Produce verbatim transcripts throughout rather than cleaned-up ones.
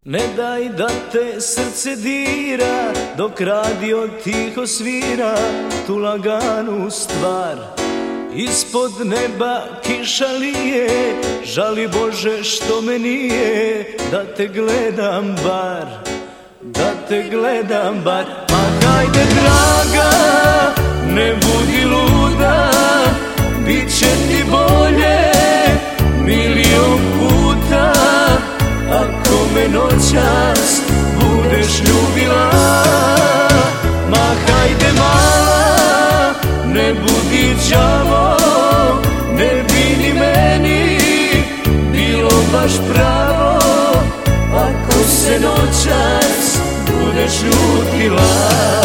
Ne daj da te srce dira dok radio tiho svira tu laganu stvar. Ispod neba kiša lije, žali Bože što me nije da te gledam bar, da te gledam bar. Pa hajde draga, ne budi luda, bit će ti bolje milion puta ako me noćas budeš ljubila. Ma hajde mala, ne budi đavo, ne bi ni meni bilo baš pravo ako se noćas budeš ljutila.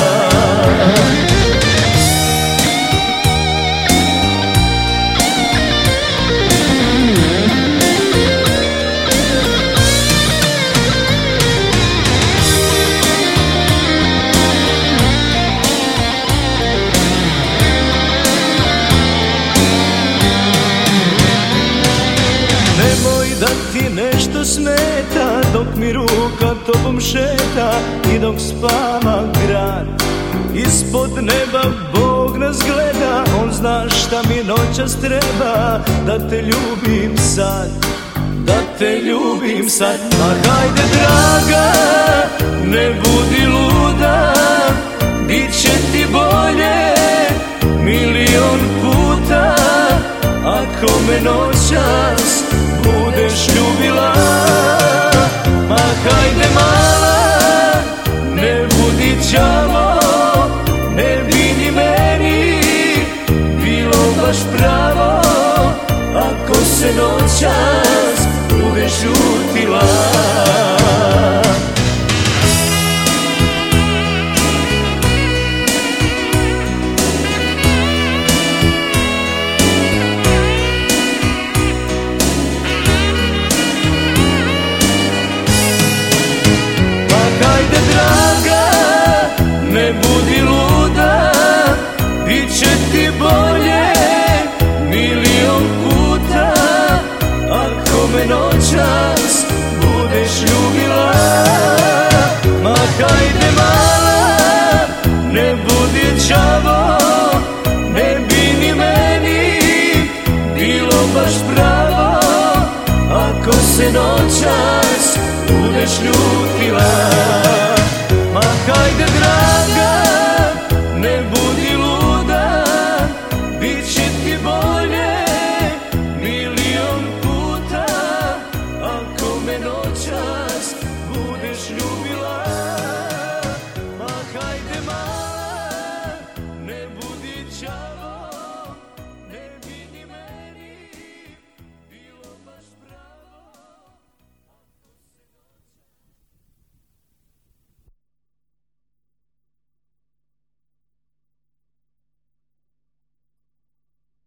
Da ti nešto smeta dok mi ruka tobom šeta i dok spava grad. Ispod neba Bog nas gleda, On zna šta mi noćas treba da te ljubim sad, da te ljubim sad. Pa hajde draga, ne budi luda, bit će ti bolje milion puta ako me noćas budeš ljubila. Ma hajde mala, ne budi đavo, ne bi ni meni bilo baš pravo ako se noćas budeš ljutila. Ne budi luda, bit će ti bolje milion puta ako me noćas budeš ljubila. Ma hajde mala, ne budi đavo, ne bi ni meni bilo baš pravo ako se noćas budeš ljutila.